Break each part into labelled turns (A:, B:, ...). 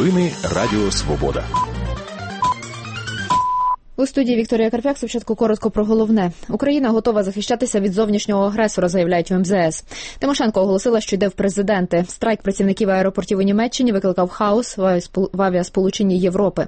A: Новини Радіо Свобода.
B: У студії Вікторія Карп'як. Спочатку коротко про головне. Україна готова захищатися від зовнішнього агресора, заявляють у МЗС. Тимошенко оголосила, що йде в президенти. Страйк працівників аеропортів у Німеччині викликав хаос в авіасполученні Європи.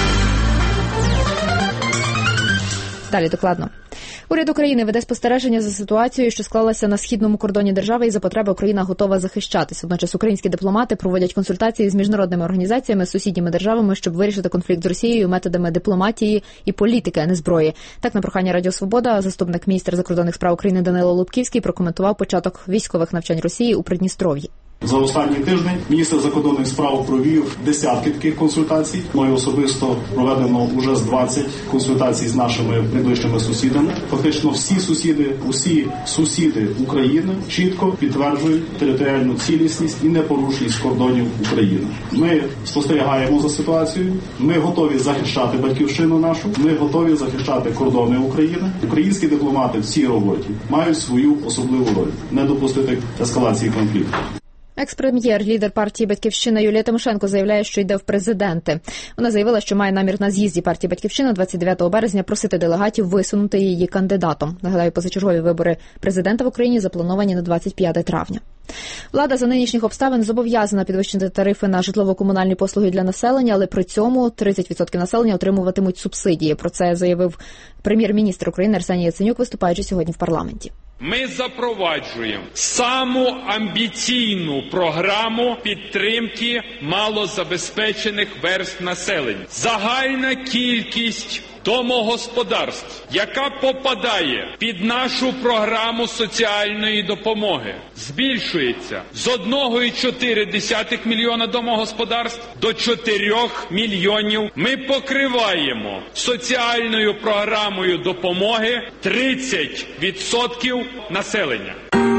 B: Далі докладно. Уряд України веде спостереження за ситуацією, що склалася на східному кордоні держави, і за потреби Україна готова захищатись. Водночас українські дипломати проводять консультації з міжнародними організаціями, з сусідніми державами, щоб вирішити конфлікт з Росією методами дипломатії і політики, а не зброї. Так, на прохання Радіо Свобода, заступник міністра закордонних справ України Данило Лубківський прокоментував початок військових навчань Росії у Придністров'ї.
C: За останній тиждень міністр закордонних справ провів десятки таких консультацій. Мною особисто проведено уже з 20 консультацій з нашими найближчими сусідами. Фактично усі сусіди України чітко підтверджують територіальну цілісність і непорушність кордонів України. Ми спостерігаємо за ситуацією, ми готові захищати батьківщину нашу, ми готові захищати кордони України. Українські дипломати в цій роботі мають свою особливу роль – не допустити ескалації конфлікту.
B: Екс-прем'єр, лідер партії «Батьківщина» Юлія Тимошенко заявляє, що йде в президенти. Вона заявила, що має намір на з'їзді партії «Батьківщина» 29 березня просити делегатів висунути її кандидатом. Нагадаю, позачергові вибори президента в Україні заплановані на 25 травня. Влада за нинішніх обставин зобов'язана підвищити тарифи на житлово-комунальні послуги для населення, але при цьому 30% населення отримуватимуть субсидії. Про це заявив прем'єр-міністр України Арсеній Яценюк, виступаючи сьогодні в парламенті.
D: Ми запроваджуємо саму амбіційну програму підтримки малозабезпечених верств населення. Загальна кількість домогосподарств, яка попадає під нашу програму соціальної допомоги, збільшується з 1,4 мільйона домогосподарств до 4 мільйонів. Ми покриваємо соціальною програмою допомоги 30% населення.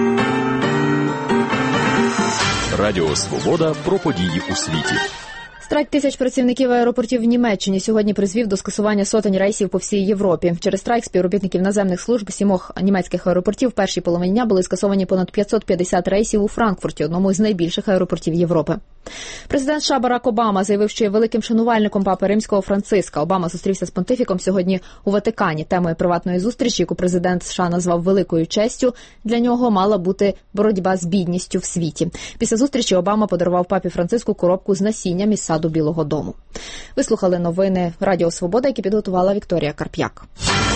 A: Радіо Свобода про події у світі.
B: Страйк тисяч працівників аеропортів в Німеччині сьогодні призвів до скасування сотень рейсів по всій Європі. Через страйк співробітників наземних служб 7 німецьких аеропортів в першій половині дня були скасовані понад 550 рейсів у Франкфурті, одному з найбільших аеропортів Європи. Президент США Барак Обама заявив, що є великим шанувальником папи Римського Франциска. Обама зустрівся з понтифіком сьогодні у Ватикані. Темою приватної зустрічі, яку президент США назвав великою честю, для нього мала бути боротьба з бідністю в світі. Після зустрічі Обама подарував папі Франциску коробку з насінням із саду Білого дому. Ви слухали новини Радіо Свобода, які підготувала Вікторія Карп'як.